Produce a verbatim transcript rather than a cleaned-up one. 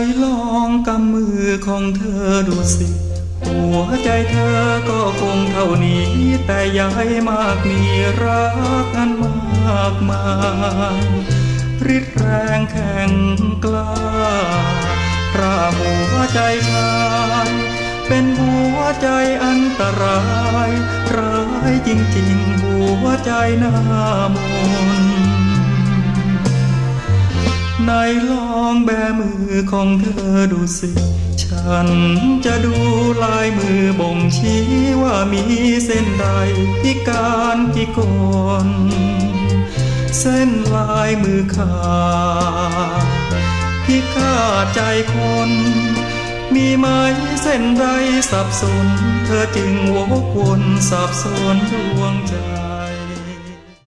ลองกำมือของเธอดูสิหัวใจเธอก็คงเท่านี้แต่อย่าให้มากมีรักอันมากมายริดแรงแข็งกล้าพระหัวใจชายเป็นหัวใจอันตรายร้ายจริงๆหัวใจหน้ามนไหนลองแบมือของเธอดูสิฉันจะดูลายมือบ่งชี้ว่ามีเส้นใดพิการพิกลเส้นลายมือขาดพิฆาตใจคนมีไหมเส้นใดสับสนเธอจึงวกวนสับสนดวงใจ